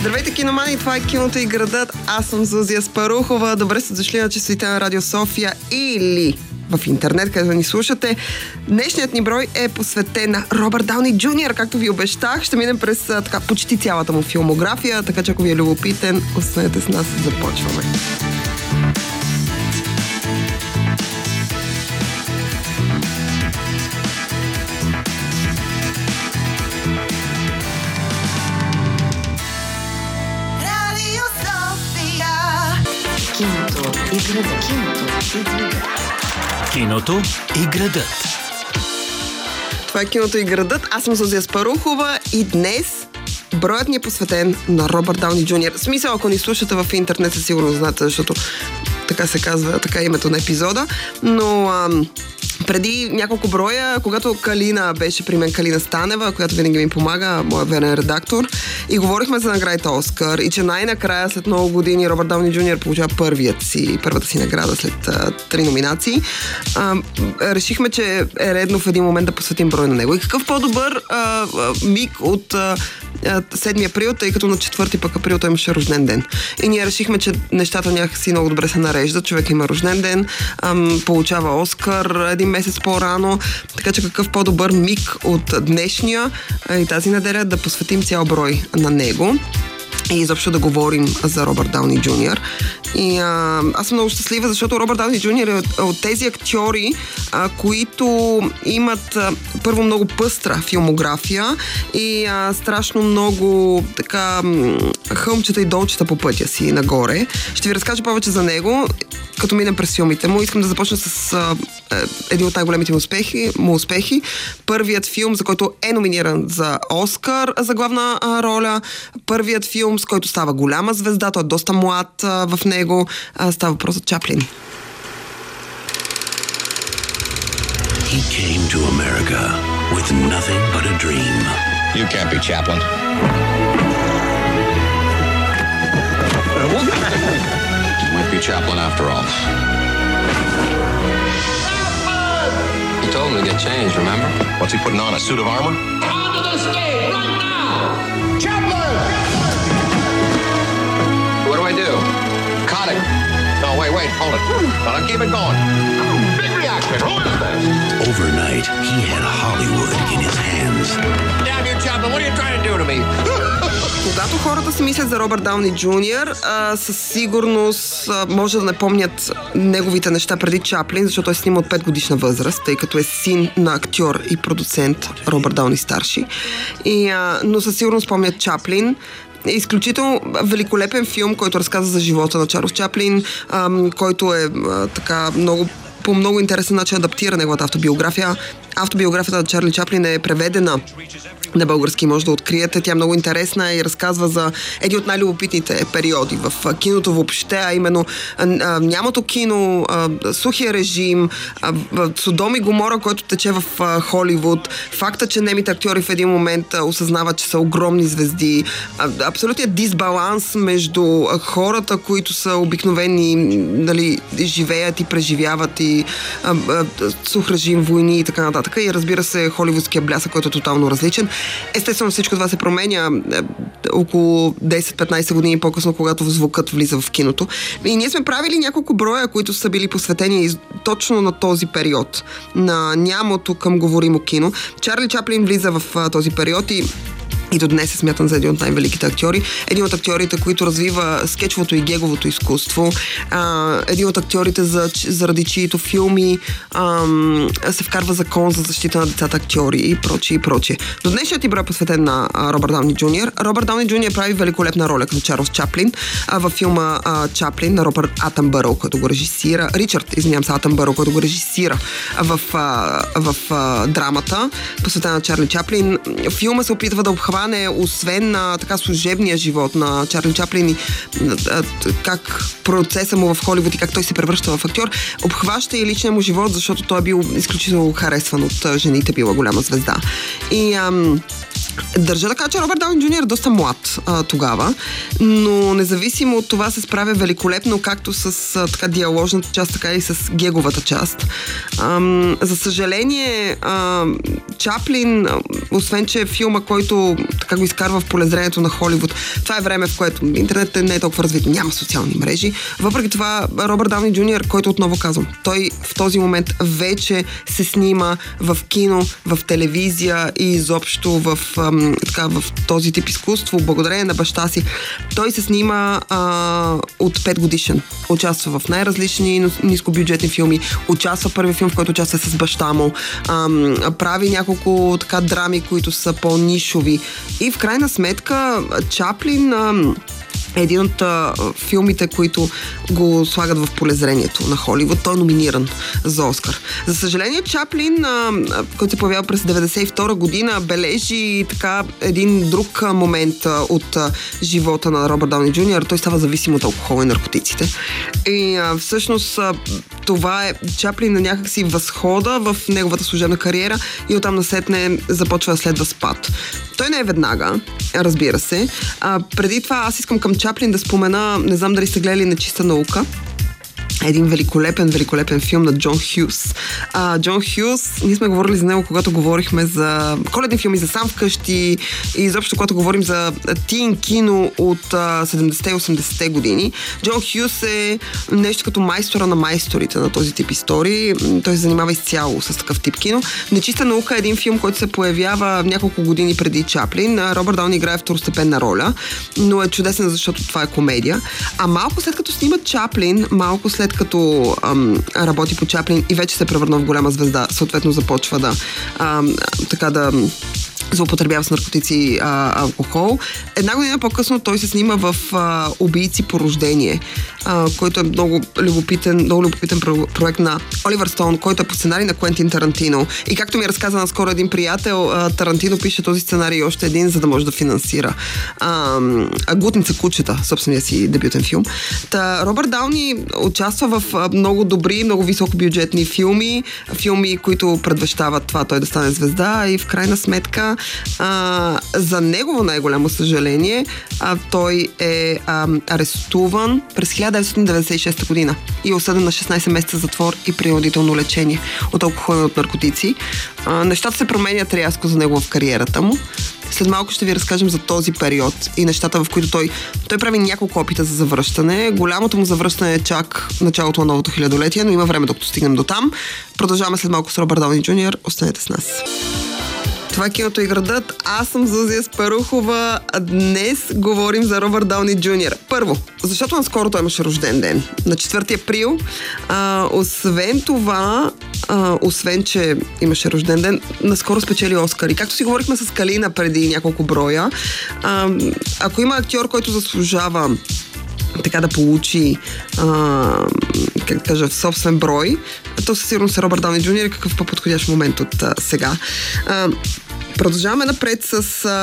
Здравейте, киномани! Това е Киното и градът. Аз съм Зузия Спарухова. Добре сте дошли на честотите на Радио София или в интернет, където ни слушате. Днешният ни брой е посветен на Робърт Дауни Джуниор, както ви обещах. Ще минем през почти цялата му филмография, така че ако ви е любопитен, останете с нас, започваме. Киното и градът. Киното и градът. Това е Киното и градът. Аз съм Зузия Спарухова и днес броят ни е посветен на Робърт Дауни Джуниор. В смисъл, ако ни слушате в интернет, със сигурно знаете, защото така се казва, така е името на епизода. Но преди няколко броя, когато Калина беше при мен, Калина Станева, която винаги ми помага, моя верен редактор, и говорихме за наградите Оскар и че най-накрая, след много години, Робърт Дауни Джуниор получава първата си награда след 3 номинации, решихме, че е редно в един момент да посветим брой на него. И какъв по-добър миг от 7 април, тъй като на 4 пък април той имаше рожден ден. И ние решихме, че нещата някакси много добре се нареждат. Човек има рожден ден, получава Оскар един месец по-рано, така че какъв по-добър миг от днешния и тази неделя да посветим цял брой на него и изобщо да говорим за Робърт Дауни Джуниор. И аз съм много щастлива, защото Робърт Дауни Джуниор е от тези актьори, които имат първо много пъстра филмография и страшно много така хълмчета и долчета по пътя си нагоре. Ще ви разкажа повече за него, като минем през филмите му. Искам да започна с един от най-големите му успехи. Първият филм, за който е номиниран за Оскар за главна роля. Първият филм, с който става голяма звезда. Той е доста млад в него. Става въпрос за Чаплин. He came to America with nothing but a dream. You can't be Chaplin. You might be Chaplin after all. He told him to get changed, remember? What's he putting on, a suit of armor? Onto the stage right now! Chaplin! What do I do? Cut it! No, wait, hold it. Well, keep it going. Big reaction. Who is this? Overnight, he had Hollywood in his hands. Damn you, Chaplin, what are you trying to do to me? Когато хората си мислят за Робърт Дауни Джуниор, със сигурност може да не помнят неговите неща преди Чаплин, защото той снима от 5 годишна възраст, тъй като е син на актьор и продуцент Робърт Дауни старши. Но със сигурност помнят Чаплин. Изключително великолепен филм, който разказва за живота на Чарлз Чаплин, който е така по много интересен начин адаптира неговата автобиография. Автобиографията на Чарли Чаплин е преведена на български, може да откриете. Тя е много интересна и разказва за един от най-любопитните периоди в киното въобще, а именно нямато кино, сухия режим, Содом и Гомора, който тече в Холивуд, факта, че немите актьори в един момент осъзнават, че са огромни звезди, абсолютният дисбаланс между хората, които са обикновени, нали, живеят и преживяват и сух режим, войни и така нататък. И разбира се, холивудския блясък, който е тотално различен. Естествено, всичко това се променя около 10-15 години по-късно, когато звукът влиза в киното. И ние сме правили няколко броя, които са били посветени точно на този период, на нямото към говоримо кино. Чарли Чаплин влиза в този период и до днес е смятан за един от най-великите актьори. Един от актьорите, които развива скетчовото и геговото изкуство. Един от актьорите, заради чието филми се вкарва закон за защита на децата актьори и прочие. До днешният ти брой е посветен на Робърт Дауни Джуниор. Робърт Дауни Джуниор прави великолепна роля като Чарлз Чаплин във филма Чаплин на Робърт Атънбъръу, който го режисира. Ричард Атънбъръу, който го режисира в драмата, посветена на Чарли Чаплин. Филма се опитва да обхване, освен на така служебния живот на Чарли Чаплин и как процеса му в Холивуд и как той се превръща в актьор, обхваща и личния му живот, защото той е бил изключително харесван от жените, била голяма звезда. И Държа да кажа, че Робърт Дауни Джуниор е доста млад тогава, но независимо от това се справя великолепно както с така диаложната част, така и с геговата част. За съжаление, Чаплин, освен че е филма, който така го изкарва в полезрението на Холивуд, това е време, в което интернет не е толкова развит, няма социални мрежи. Въпреки това, Робърт Дауни Джуниор, който отново казвам, той в този момент вече се снима в кино, в телевизия и изобщо в този тип изкуство, благодарение на баща си. Той се снима от 5 годишен. Участва в най-различни нискобюджетни филми. Участва в първи филм, в който участва с баща му. Прави няколко така драми, които са по-нишови. И в крайна сметка Чаплин е един от филмите, които го слагат в полезрението на Холивуд. Той е номиниран за Оскар. За съжаление, Чаплин, който се появява през 1992 година, бележи така един друг момент от живота на Робърт Дауни Джуниор. Той става зависим от алкохола и наркотиците. И всъщност това е Чаплин на някакси възхода в неговата служебна кариера и оттам насетне започва да следва спад. Той не е веднага, разбира се. Преди това аз искам към Чаплин да спомена, не знам дали сте гледали Нечиста наука. Един великолепен филм на Джон Хюс. Джон Хюс, ние сме говорили за него, когато говорихме за коледни филми, за Сам вкъщи и изобщо, когато говорим за тин кино от 70-те и 80-те години. Джон Хюс е нещо като майстора на майсторите на този тип истории. Той се занимава изцяло с такъв тип кино. Нечиста наука е един филм, който се появява няколко години преди Чаплин. Робърт Дауни играе второстепенна роля, но е чудесен, защото това е комедия. А малко след като снимат Чаплин, малко след като работи по Чаплин и вече се превърна в голяма звезда, съответно започва да злоупотребява с наркотици и алкохол. Една година по-късно той се снима в Убийци по рождение, който е много любопитен проект на Оливър Стоун, който е по сценарий на Куентин Тарантино. И както ми разказа наскоро един приятел, Тарантино пише този сценарий още един, за да може да финансира Глутница кучета, собствения си дебютен филм. Робърт Дауни участва в много добри, много високобюджетни филми, които предвещават това той да стане звезда и в крайна сметка за негово най-голямо съжаление той е арестуван през 1996 година и е осъден на 16 месеца затвор и принудително лечение от алкохол и от наркотици. Нещата се променят рязко за него в кариерата му. След малко ще ви разкажем за този период и нещата, в които той прави няколко опита за завръщане. Голямото му завръщане е чак началото на новото хилядолетие, но има време докато стигнем до там. Продължаваме след малко с Робърт Дауни Джуниор. Останете с нас. Това е Киното и градът. Аз съм Зузия Спарухова. Днес говорим за Робърт Дауни Джуниор. Първо, защото наскоро той имаше рожден ден. На 4 април. Освен това, освен че имаше рожден ден, наскоро спечели Оскар. И както си говорихме с Калина преди няколко броя, ако има актьор, който заслужава така да получи в собствен брой, то със сигурност е Робърт Дауни Джуниор. Какъв по-подходящ момент от сега. Продължаваме напред с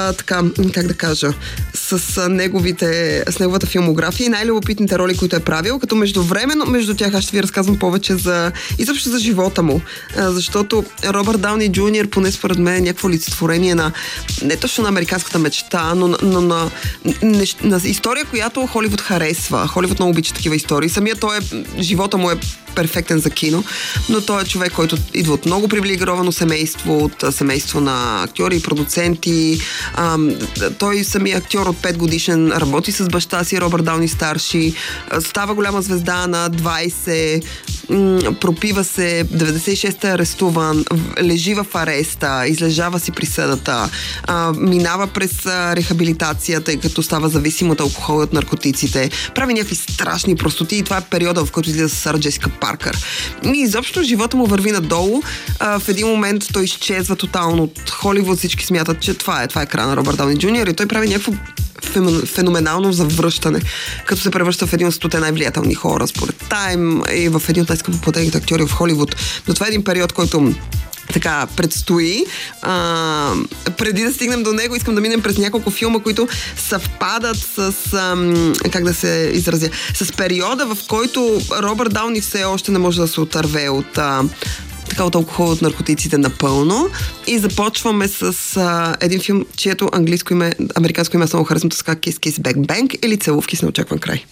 с неговата филмография и най-любопитните роли, които е правил, като междувременно между тях аз ще ви разказвам повече изобщо за живота му. Защото Робърт Дауни Джуниор, поне според мен, е някакво олицетворение на не точно на американската мечта, но на история, която Холивуд харесва. Холивуд много обича такива истории. Живота му е перфектен за кино, но той е човек, който идва от много привилегировано семейство, от семейство на актьори и продуценти. Той самия актьор от 5 годишен работи с баща си, Робърт Дауни старши, става голяма звезда на 20, пропива се, 96-та е арестуван, лежи в ареста, излежава си присъдата, минава през рехабилитация, тъй като става зависим от алкохол и от наркотиците, прави някакви страшни простоти и това е периода, в който излиза с Сара Джесика Паркър. И изобщо живота му върви надолу. В един момент той изчезва тотално от Холивуд. Всички смятат, че това е края на Робърт Дауни Джуниор и той прави някакво феноменално завръщане, като се превръща в един от 100 най-влиятелни хора според Тайм и в един от най-скъпоплатените актьори в Холивуд. Но това е един период, който така предстои. Преди да стигнем до него, искам да минем през няколко филма, които съвпадат с с периода, в който Робърт Дауни все още не може да се отърве от така от алкохол, от наркотиците напълно. И започваме с един филм, чието американско име много харесвам, така Kiss Kiss Bang Bang или Целувки с неочакван край.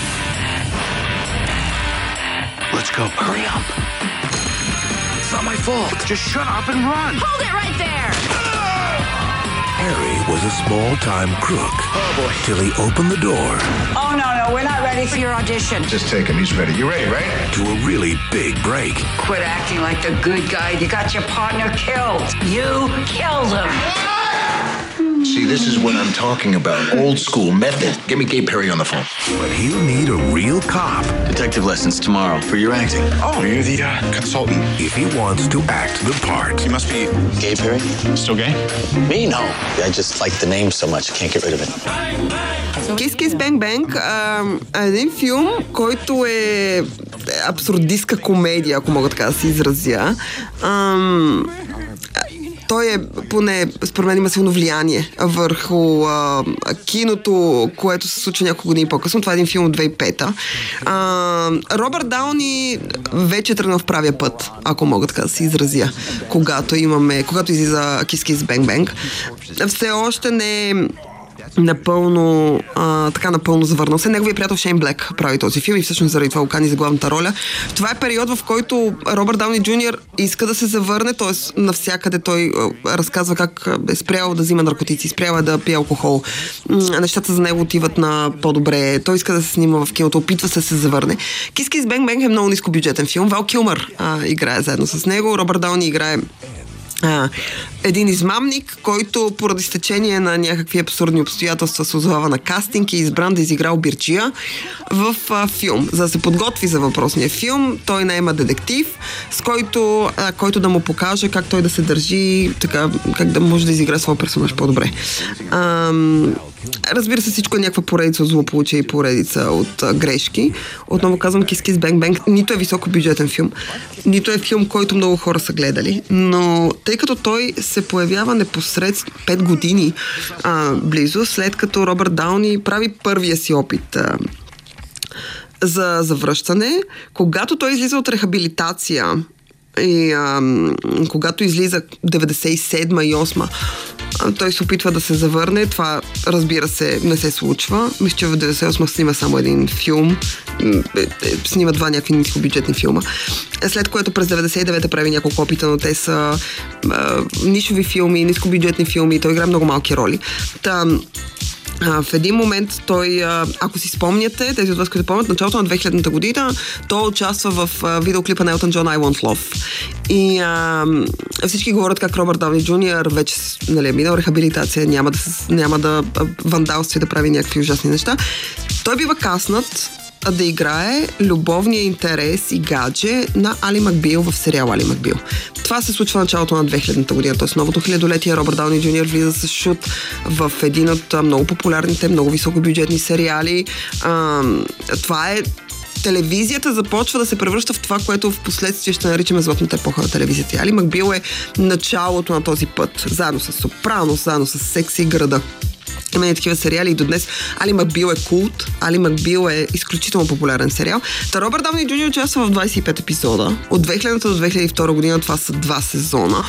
Let's go. Hurry up. It's not my fault. Just shut up and run. Hold it right there! Harry was a small-time crook. Oh, boy. Till he opened the door. Oh, no, we're not ready for your audition. Just take him. He's ready. You ready, right? To a really big break. Quit acting like the good guy. You got your partner killed. You killed him. See, this is what I'm talking about. Old school method. Get me Gabe Perry on the phone. But he'll need a real cop. Detective lessons tomorrow for your acting. Oh, you're the consultant. If he wants to act the part. You must be Gay Perry? still gay? Me? No. I just like the name so much. I can't get rid of it. Kiss Kiss Bang Bang е един филм, който е абсурдистка комедия, ако мога така да се изразя. Той е, поне според мен, има силно влияние върху киното, което се случва няколко години по-късно. Това е един филм от 2005-та. Робърт Дауни вече тръгна в правия път, ако мога така да се изразя, когато излиза Kiss Kiss Bang Bang. Все още не е напълно завърнал се. Неговият приятел Шейн Блек прави този филм и всъщност заради това окани за главната роля. Това е период, в който Робърт Дауни Джуниор иска да се завърне, т.е. навсякъде той разказва как е спрял да взима наркотици, спрял да пие алкохол. Нещата за него отиват на по-добре. Той иска да се снима в киното, опитва се да се завърне. Kiss Kiss Bang Bang е много нискобюджетен филм. Вал Килмър играе заедно с него. Робърт Дауни играе един измамник, който поради стечение на някакви абсурдни обстоятелства се озовава на кастинг и е избран да изигра обирчия в филм. За да се подготви за въпросния филм, той наема детектив, с който да му покаже как той да се държи, така, как да може да изигра своя персонаж по-добре. Разбира се, всичко е някаква поредица от злополучия и поредица от грешки. Отново казвам, Kiss Kiss Bang Bang нито е високобюджетен филм, нито е филм, който много хора са гледали, но тъй като той се появява непосредствено 5 години близо, след като Робърт Дауни прави първия си опит за завръщане, когато той излиза от рехабилитация и когато излиза 97 и 8 той се опитва да се завърне. Това, разбира се, не се случва. Мисля, че в 98 снима само един филм. Снима 2 някакви нискобюджетни филма. След което през 99-та прави няколко опита, но те са нишови филми, нискобюджетни филми. Той играе много малки роли. В един момент той, ако си спомняте, тези от вас, които помнят, началото на 2000-та година, той участва в видеоклипа на Елтън Джон I Want Love. И всички говорят как Робърт Дауни Джуниор вече е минал рехабилитация, няма да вандалства и да прави някакви ужасни неща. Той бива каснат да играе любовния интерес и гадже на Али Макбил в сериал Али Макбил. Това се случва в началото на 2000-та година, т.е. новото хилядолетие. Робърт Дауни Джуниор влиза с шут в един от много популярните, много високобюджетни сериали. Това е телевизията започва да се превръща в това, което в последствие ще наричаме златната епоха на телевизията. Али Макбил е началото на този път, заедно с Сопранос, заедно с Секси и града. Има и такива сериали и до днес. Али Макбил е култ. Али Макбил е изключително популярен сериал. Робърт Дауни Джуниор участва в 25 епизода. От 2000 до 2002 година това са 2 сезона.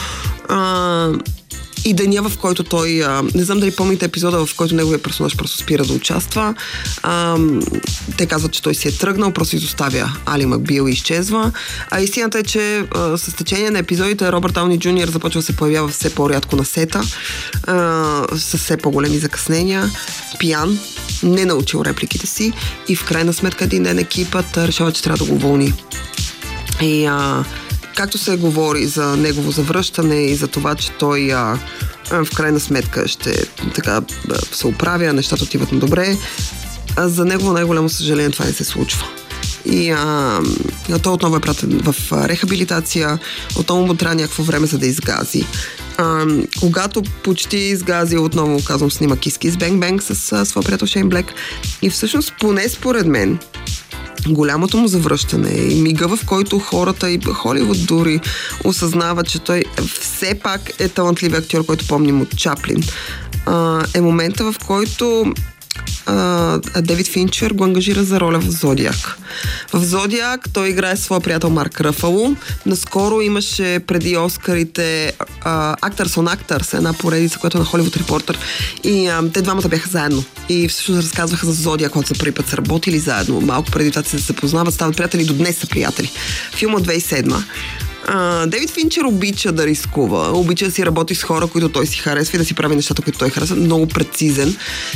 И деня, в който той... не знам дали помните епизода, в който неговия персонаж просто спира да участва. Те казват, че той си е тръгнал, просто изоставя Али Макбил и изчезва. А истината е, че с течение на епизодите Робърт Дауни Джуниор започва да се появява все по-рядко на сета, с все по-големи закъснения, пиян, не научил репликите си и в крайна сметка един ден екипът решава, че трябва да го уволни. И както се говори за негово завръщане и за това, че той в крайна сметка ще така се оправя, нещата отиват на добре, за негово най-голямо съжаление това не се случва. И той отново е пратен в рехабилитация, отново му трябва някакво време за да изгази. Когато почти изгази, отново казвам, снима Kiss Kiss Bang Bang с своя приятел Шейн Блек. И всъщност, поне според мен, голямото му завръщане и мига, в който хората и Холивуд дори осъзнава, че той все пак е талантлив актьор, който помним от Чаплин, е момента, в който Дейвид Финчер го ангажира за роля в Зодиак. В Зодиак той играе своя приятел Марк Ръфало. Наскоро имаше преди Оскарите Actors on Actors, една поредица, която е на Hollywood Reporter, и те двамата бяха заедно. И всъщност разказваха за Зодиак, когато за първи път са работили заедно. Малко преди това се запознават, стават приятели, до днес са приятели. Филм от 2007. Дейвид Финчер обича да рискува, обича да си работи с хора, които той си харесва и да си прави нещата, които той харесва. Много прецизен.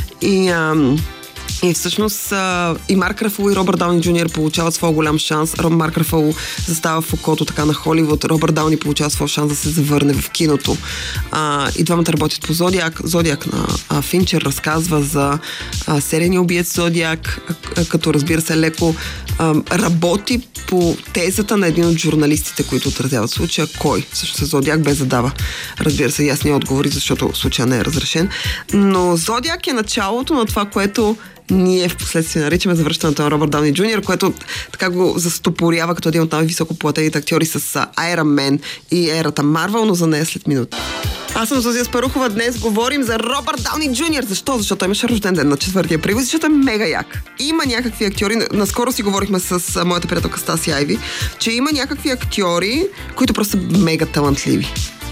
И всъщност и Марк Ръфало и Робърт Дауни Джуниор получават своя голям шанс. Марк Ръфало застава в окото така на Холивуд. Робърт Дауни получава своя шанс да се завърне в киното. И двамата работят по Зодиак. Зодиак на Финчер разказва за серийния убиец Зодиак, като разбира се леко работи по тезата на един от журналистите, които отразяват случая. Кой? Всъщност Зодиак без задава. Разбира се, ясни отговори, защото случая не е разрешен. Но Зодиак е началото на това, което ние в последствие наричаме завръщането на Робърт Дауни Джуниор, което така го застопорява като един от най-високо платените актьори с Iron Man и ерата Марвел, но за нея след минута. Аз съм Зузия Спарухова. Днес говорим за Робърт Дауни Джуниор. Защо? Защото той имаше рожден ден на 4 април, защото е мега як. Има някакви актьори, наскоро си говорихме с моята приятелка Стаси Айви, че има някакви актьори, които просто са мега талантливи.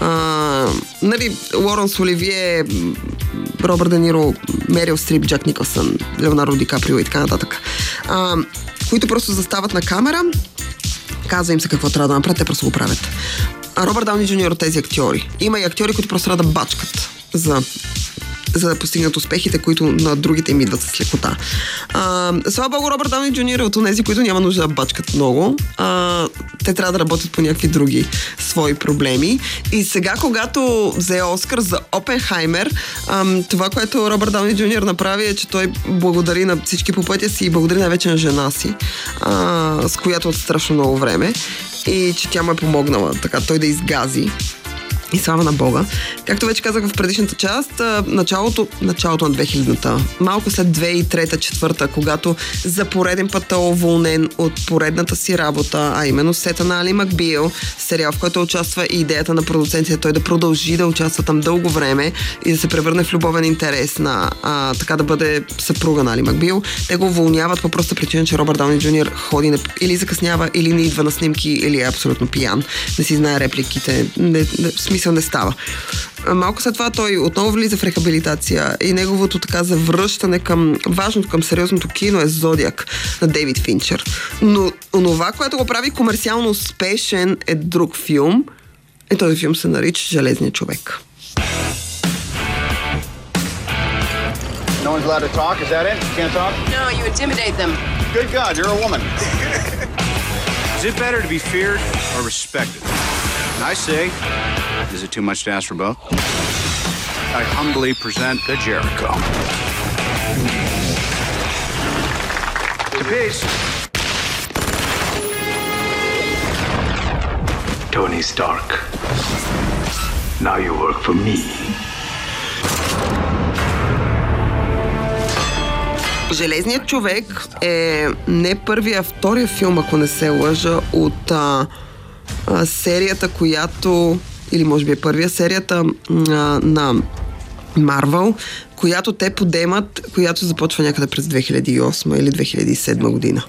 Нали, Лоренс Оливие, Робърт Де Ниро, Мерил Стрип, Джак Никълсън, Леонардо Ди Каприо и така нататък, които просто застават на камера, казва им се какво трябва да направят, те просто го правят. Робърт Дауни Джуниор от тези актьори. Има и актьори, които просто трябва да бачкат за да постигнат успехите, които на другите им идват с лекота. Слава Богу, Робърт Дауни Джуниор е от тези, които няма нужда да бачкат много. Те трябва да работят по някакви други свои проблеми. И сега, когато взе Оскар за Опенхаймер, това, което Робърт Дауни Джуниор направи, е, че той благодари на всички по пътя си и благодари най-вече на жена си, с която от страшно много време, и че тя му е помогнала така той да изгази. И слава на Бога. Както вече казах в предишната част, началото на 2000-та, малко след 2003-2004, когато за пореден път е уволнен от поредната си работа, а именно сета на Али Макбил, сериал, в който участва и идеята на продуцентите той да продължи да участва там дълго време и да се превърне в любовен интерес на така да бъде съпруга на Али Макбил. Те го уволняват по проста причина, че Робърт Дауни Джуниор ходи или закъснява, или не идва на снимки, или е абсолютно пиян. Не си знае репликите. Смисъл не става. Малко след това той отново влиза в рехабилитация и неговото така завръщане към важното, към сериозното кино е Зодиак на Дейвид Финчер. Но онова, което го прави комерциално успешен, е друг филм. И този филм се нарича Железният човек. No one's allowed to talk? Is that it? You can't talk? No, you intimidate them. Good God, you're a woman. Is it better to be feared or respected? And I say, is it too much to ask for both? I humbly present the Jericho. To peace. Tony Stark. Now you work for me. Железният човек е не първия, а втория филм, ако не се лъжа, от серията, която, или може би е първия, серията на Марвел, която те подемат, която започва някъде през 2008 или 2007 година.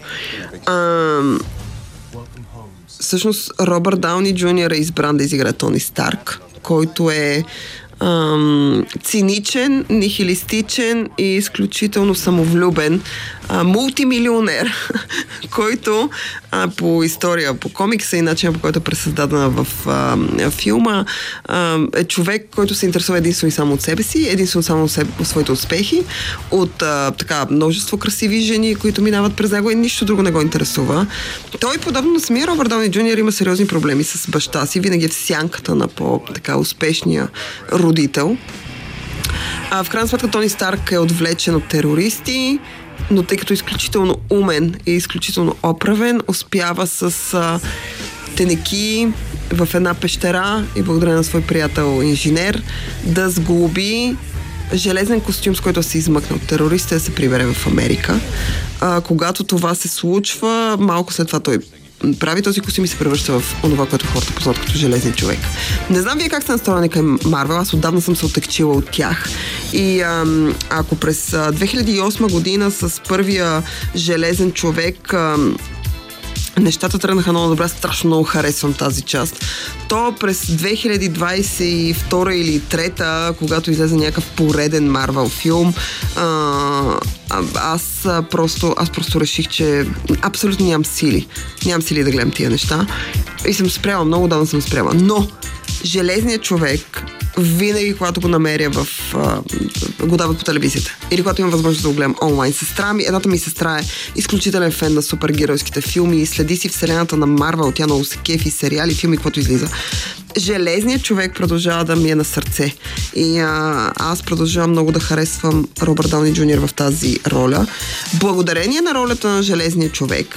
Всъщност Робърт Дауни Джуниор е избран да изиграе Тони Старк, който е циничен, нихилистичен и изключително самовлюбен мултимилионер, който по история, по комикса и начина, по който е пресъздадена в филма, е човек, който се интересува единствено и само от себе си, единствено само от своите успехи, от така множество красиви жени, които минават през него и нищо друго не го интересува. Той, подобно на самия Робърт Дауни Джуниор, има сериозни проблеми с баща си, винаги е в сянката на по-така успешния родител. В крайна сметка Тони Старк е отвлечен от терористи, но тъй като е изключително умен и изключително оправен, успява с тенеки в една пещера и благодарение на свой приятел инженер да сглоби железен костюм, с който се измъкне от терористите, да се прибере в Америка. Когато това се случва, малко след това той прави този костюм и се превръща в онова, което хората познат като Железния човек. Не знам вие как сте настроени към Марвел, аз отдавна съм се оттекчила от тях. И ако през 2008 година с първия Железен човек нещата тръгнаха много добре, страшно много харесвам тази част, то през 2022 или 2023, когато излезе някакъв пореден Марвел филм, аз просто реших, че абсолютно нямам сили. Нямам сили да гледам тия неща. И съм спряла, много давно съм спряла. Но Железният човек винаги, когато го намеря го дават по телевизията. Или когато имам възможност да го гледам онлайн. Едната ми сестра е изключителен фен на супергеройските филми и следи си вселената на Марвел. Тя много се кефи, сериали, филми, каквото излиза. Железният човек продължава да ми е на сърце. И аз продължавам много да харесвам Робърт Дауни Джуниор в тази роля. Благодарение на ролята на Железния човек,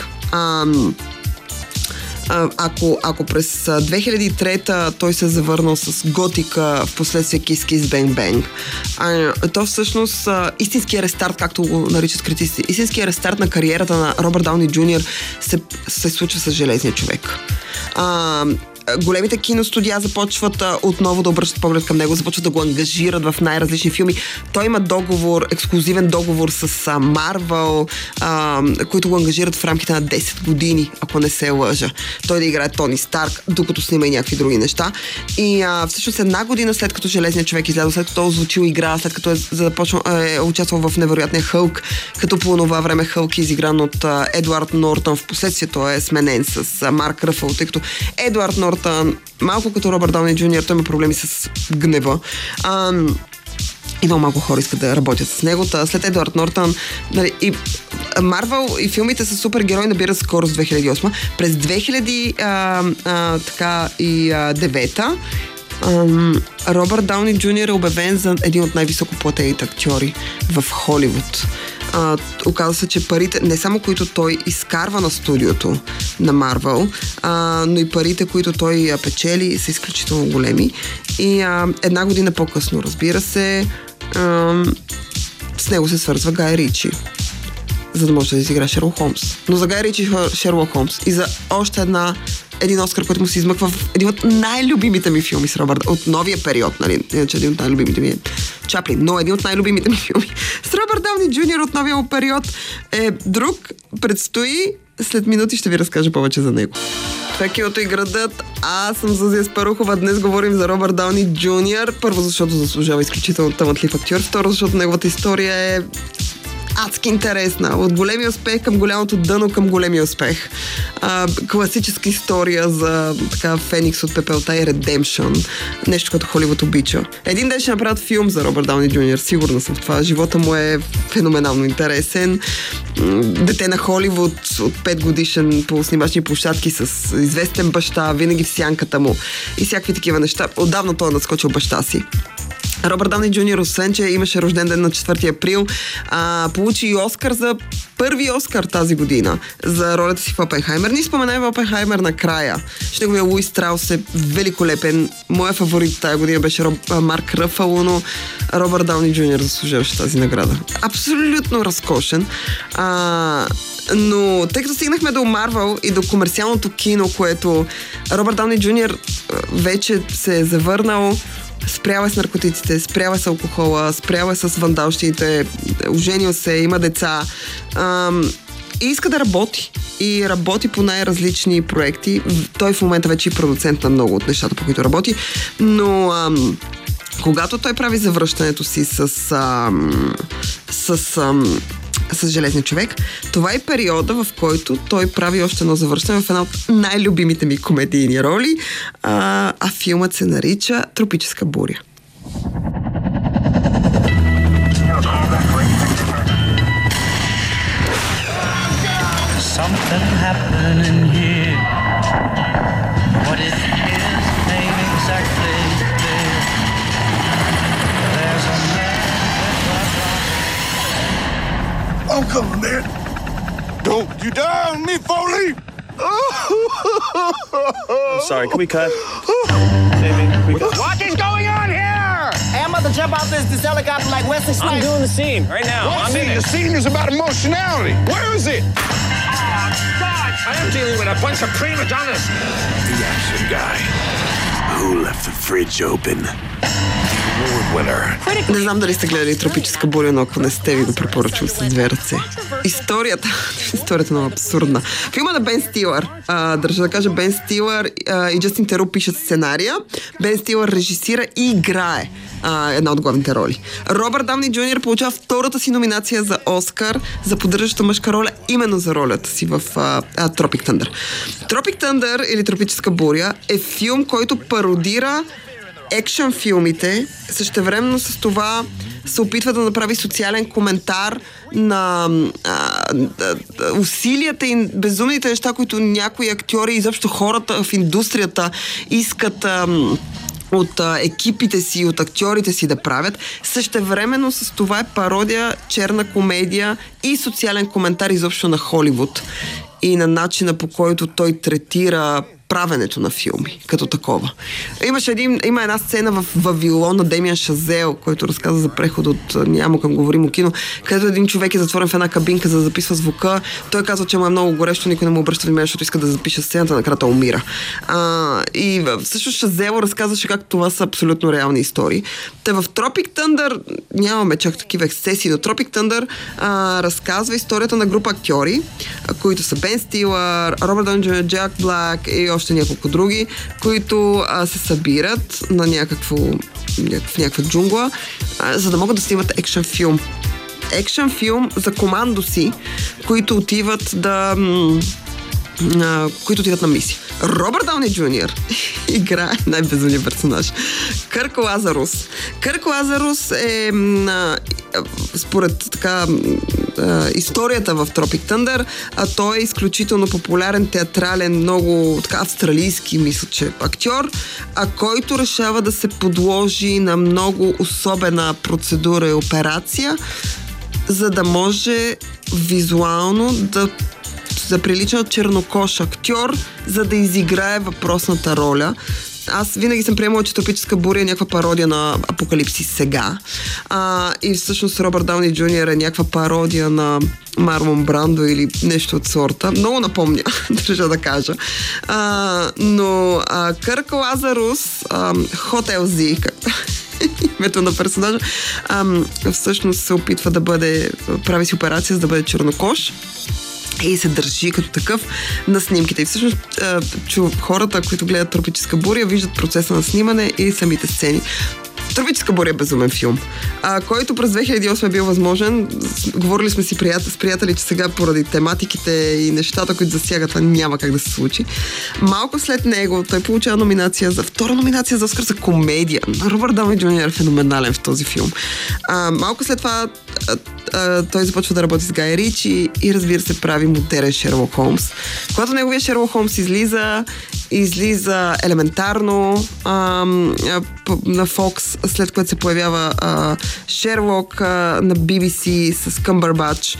ако през 2003 той се завърнал с Готика, в последствие Kiss Kiss Bang Bang, то всъщност истинския рестарт, както го наричат критици, истинския рестарт на кариерата на Робърт Дауни Джуниор се случва с Железния човек. Големите киностудия започват отново да обръщат поглед към него, започват да го ангажират в най-различни филми. Той има ексклузивен договор с Марвел, които го ангажират в рамките на 10 години, ако не се лъжа. Той да играе Тони Старк, докато снима и някакви други неща. И всъщност една година след като Железният човек излязъл, след като озвучил игра, след като е участвал в Невероятния Хълк, като по това време Хълк е изигран от Едуард Нортън, в последствие той е сменен с Марк Ръфъл, тъй като Едуард Нортън, малко като Робърт Дауни Джуниор, той има проблеми с гнева. Има малко хора искат да работят с него. След Едуард Нортън, и Марвел и филмите с супергерои набират скорост 2008. През 2009 Робърт Дауни Джуниор е обявен за един от най-високо платените актьори в Холивуд. Оказва се, че парите, не само които той изкарва на студиото на Марвел, но и парите, които той печели, са изключително големи. И една година по-късно, разбира се, с него се свързва Гай Ричи, за да може да изигра Шерлок Холмс. Но за Гай Ричи Шерлок Холмс и за още един Оскар, който му се измъква в един от най-любимите ми филми с Робърт, от новия период, нали? Иначе един от най-любимите ми е Чаплин, но един от най-любимите ми филми с Робърт Дауни Джуниор от новия му период е друг. Предстои, след минути ще ви разкажа повече за него. Това е Киното и градът. Аз съм Зузия Спарухова. Днес говорим за Робърт Дауни Джуниор. Първо, защото заслужава изключително талантлив актьор. Второ, защото неговата история е адски интересна. От големия успех към голямото дъно към големия успех. Класическа история за така Феникс от пепелта и Редемпшън. Нещо, като Холивуд обича. Един ден ще направят филм за Робърт Дауни Джуниор. Сигурна съм в това. Живота му е феноменално интересен. Дете на Холивуд от 5 годишен по снимачни площадки с известен баща, винаги в сянката му и всякакви такива неща. Отдавна той е надскочил баща си. Робърт Дауни Джуниор, освен че имаше рожден ден на 4 април, получи и Оскар за първи Оскар тази година за ролята си в Опенхаймер. Ние споменаваме Опенхаймер накрая. Неговия Луис Страус е великолепен. Моя фаворит тази година беше Марк Ръфало, но Робърт Дауни Джуниор заслужаваше тази награда. Абсолютно разкошен. Но тъй като стигнахме до Марвел и до комерциалното кино, което Робърт Дауни Джуниор вече се е завърнал, спрява с наркотиците, спрява с алкохола, спрява с вандалщините, оженил се, има деца и иска да работи. И работи по най-различни проекти. Той в момента вече е продуцент на много от нещата, по които работи, но когато той прави завръщането си с Железния човек, това е периода, в който той прави още едно завръщане в една от най-любимите ми комедийни роли, а филмът се нарича Тропическа буря. Something happening here. What it is ain't exactly clear. There's a man with I'm coming, man. Don't you dare on me, Foley! I'm sorry, can we cut? Jamie, can we cut? What is going on here? Hey, I'm about to jump out this helicopter like Wesley Snipes. I'm doing the scene right now. The scene is about emotionality. Where is it? God I am dealing with a bunch of prima donnas. The action guy who left the fridge open. Award winner. Не знам дали сте гледали Тропическа буря, но ако не сте, ви го препоръчвам с две ръце. Историята е много абсурдна. Филма на Бен Стилър. Държа да кажа, Бен Стилър и Джастин Теро пишат сценария. Бен Стилър режисира и играе една от главните роли. Робърт Дауни Джуниор получава втората си номинация за Оскар за поддържаща мъжка роля именно за ролята си в Tropic Thunder. Tropic Thunder или Тропическа буря е филм, който пародира екшън филмите, същевременно с това се опитва да направи социален коментар на усилията и безумните неща, които някои актьори и изобщо хората в индустрията искат от екипите си, от актьорите си да правят. Същевременно с това е пародия, черна комедия и социален коментар изобщо на Холивуд и на начина, по който той третира правенето на филми, като такова. Има една сцена в Вавилон на Демиан Шазел, който разказва за преход от Няма към говоримо кино, където един човек е затворен в една кабинка, за да записва звука. Той казва, че му е много горещо, никой не му обръща внимание, защото иска да запише сцената, накрая той умира. И всъщност Шазел разказваше как това са абсолютно реални истории. Те в Tropic Thunder нямаме чак такива ексцесии, но Tropic Thunder разказва историята на група актьори, които са Бен Стилър, Робърт Дауни Джуниор, Джак Блак и още няколко други, които се събират на някаква джунгла, за да могат да снимат екшън филм. Екшън филм за командоси, които отиват на мисия. Робърт Дауни Джуниор играе най-безумния персонаж. Кърк Лазарус. Кърк Лазарус е според историята в Tropic Thunder, той е изключително популярен, театрален, много австралийски, мисля, че актьор, който решава да се подложи на много особена процедура и операция, за да може визуално да прилича чернокош актьор, за да изиграе въпросната роля. Аз винаги съм приемала, че Тропическа буря е някаква пародия на Апокалипсис сега. И всъщност Робърт Дауни Джуниор е някаква пародия на Марлон Брандо или нещо от сорта. Много напомня, държа да кажа. Но Кърк Лазарус, Хотел Зи, името на персонажа, всъщност се опитва да прави си операция, за да бъде чернокош и се държи като такъв на снимките. И всъщност хората, които гледат Тропическа буря, виждат процеса на снимане и самите сцени. Тропическа буря е безумен филм, който през 2008 е бил възможен. Говорили сме си с приятели, че сега поради тематиките и нещата, които засягат, това няма как да се случи. Малко след него той получава втора номинация за Оскар за комедия. Робърт Дауни Джуниор е феноменален в този филм. Малко след това той започва да работи с Гай Ричи и разбира се прави модерен Шерлок Холмс. Когато неговия Шерлок Холмс излиза елементарно на Fox, след което се появява Шерлок на BBC с Къмбърбач.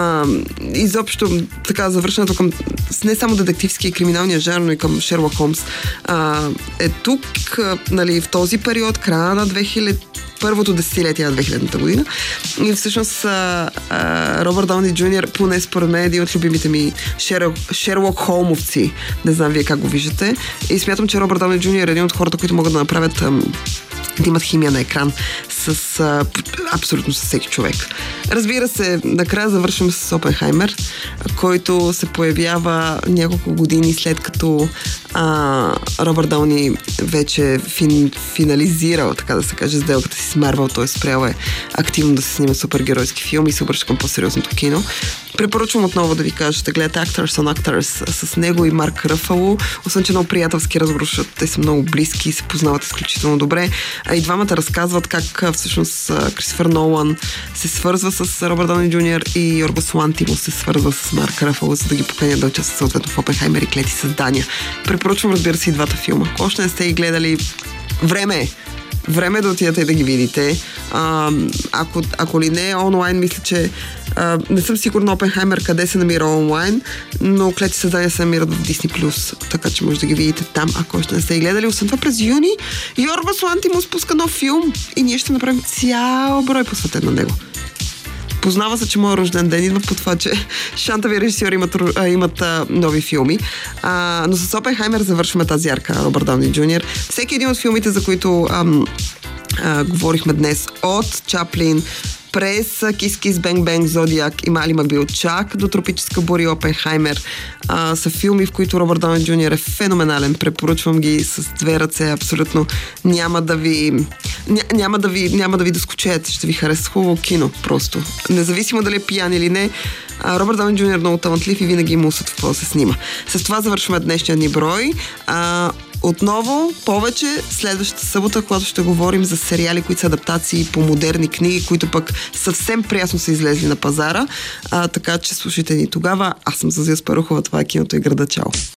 Изобщо така завършването към не само детективски и криминалния жанр, но и към Шерлок Холмс е тук, в този период, края на първото десетилетие на 2000-та година. И всъщност Робърт Дауни Джуниор, поне според мен, е един от любимите ми Шерлок Холмовци. Не знам вие как го виждате. И смятам, че Робърт Дауни Джуниор е един от хората, които могат да направят да имат химия на екран с абсолютно с всеки човек. Разбира се, накрая завършваме с Опенхаймер, който се появява няколко години след като Робърт Дауни вече финализирал, така да се каже, сделката си с Марвел, т.е. спрял е активно да се снима супергеройски филми и се обръща към по-сериозното кино. Препоръчвам отново да ви кажа, да гледате Actors on Actors с него и Марк Ръфало. Освен, че много приятелски разговор, защото те са много близки и се познават изключително добре. И двамата разказват как всъщност Кристофър Нолан се свързва с Робърт Дауни Джуниор и Йоргос Лантимос се свързва с Марк Ръфало, за да ги поканят да участват съответно в Опенхаймер и Клети създания. Препоръчвам, разбира се, и двата филма. Ако още не сте ги гледали, време е да отидете и да ги видите. Ако ли не онлайн, мисля, че не съм сигурна Опенхаймер къде се намира онлайн, но Клети създания се намират в Disney+, така че може да ги видите там, ако още не сте ги гледали. Освен това, през юни Йоргос Лантимос пуска нов филм и ние ще направим цял брой посветен на него. Познава се, че моят рожден ден идва по това, че шантави режисьори имат нови филми. Но с Опенхаймер завършваме тази ярка, Робърт Дауни Джуниор. Всеки един от филмите, за които говорихме днес, от Чаплин през Кис Кис Бенг Бенг, Зодиак и Мали Макбил, чак до Тропическа буря и Опенхаймер, са филми, в които Робърт Дауни Джуниор е феноменален. Препоръчвам ги с две ръце. Абсолютно няма да ви доскучаете. Ще ви хареса. Хубаво кино просто. Независимо дали е пиян или не, Робърт Дауни Джуниор е много талантлив и винаги има усет в какво се снима. С това завършваме днешния ни брой. Отново, повече следващата събота, когато ще говорим за сериали, които са адаптации по модерни книги, които пък съвсем прясно са излезли на пазара. Така че слушайте ни тогава. Аз съм Зузия Спарухова, това е Киното и града. Чао!